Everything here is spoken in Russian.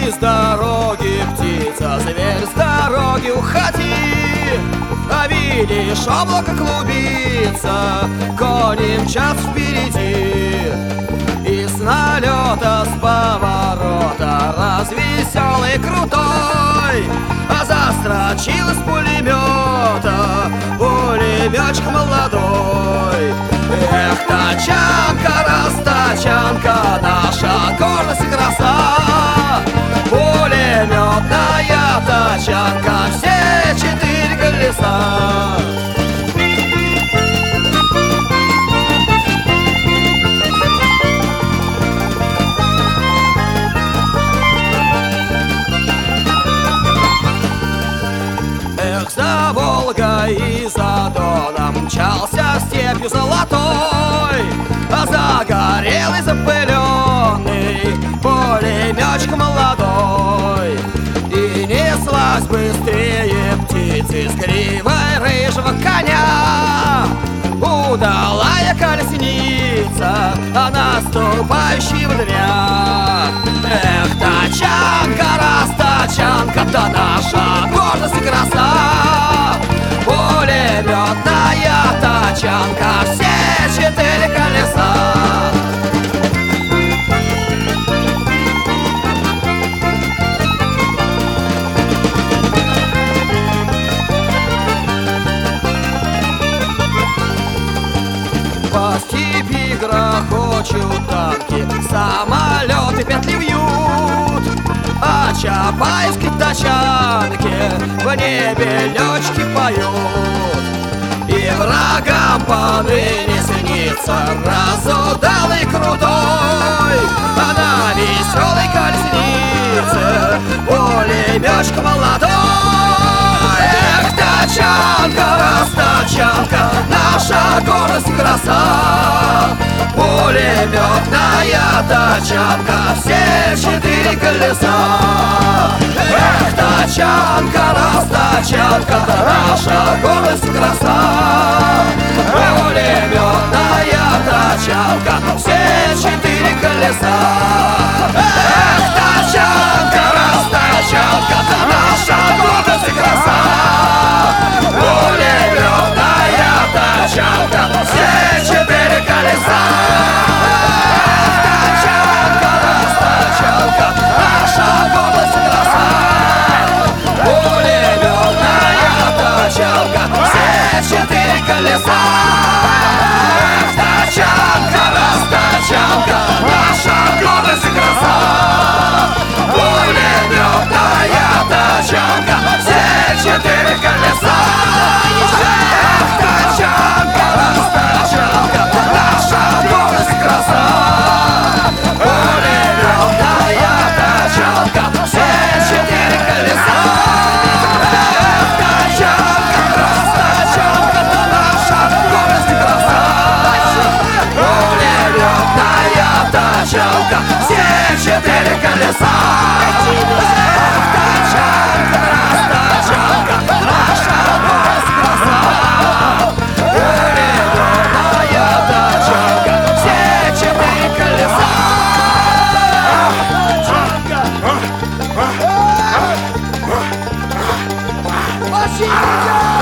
с дороги, птица, зверь, с дороги уходи. А видишь, облако клубится, кони мчат впереди. И с налета, с поворота, развеселый, крутой, а застрочил из пулемета пулеметчик молодой. Эх, тачанка, растачанка, наша гордость и краса. Пулеметная тачанка, все 4 колеса. Эх, за Волгой и за Доном мчался степью золотой, а загорелый, запыленный пулеметчик молодой. И неслась быстрее птицы с гривой рыжего коня, удалая колесница, а наступающего дня. Эх, тачанка, растачанка, да наша гордость и краса. Пулеметная тачанка, все 4 колеса. По степи грохочут танки, самолеты петли вьют, а чапаевской тачанке в небе летчики поют. И врагам поныне снится разудалый крутой, а на веселой колеснице пулеметчик молодой. Эх, тачанка, растачанка, наша гордость и краса. Пулеметная тачанка, все 4 колеса. Эх, тачанка, растачанка, наша гордость и краса. Пулеметная тачанка, все 4 колеса. Эх, тачанка, растачанка, наша гордость и краса. Пулеметная тачанка, все 4 колеса. Тачанка, растачанка, наша гордость и краса. Пулеметная тачанка, все 4 колеса. Тачанка, растачанка, наша гордость и краса. Пулеметная тачанка, все 4 колеса. Тачанка, растачанка, наша гордость и краса. Пулеметная тачанка, все 4 колеса. Тачанка, растачанка, наша гордость и краса. Пулеметная тачанка, все 4 колеса. Тачанка, растачанка, наша гордость и краса. Пулеметная тачанка, все 4 колеса. Тачанка.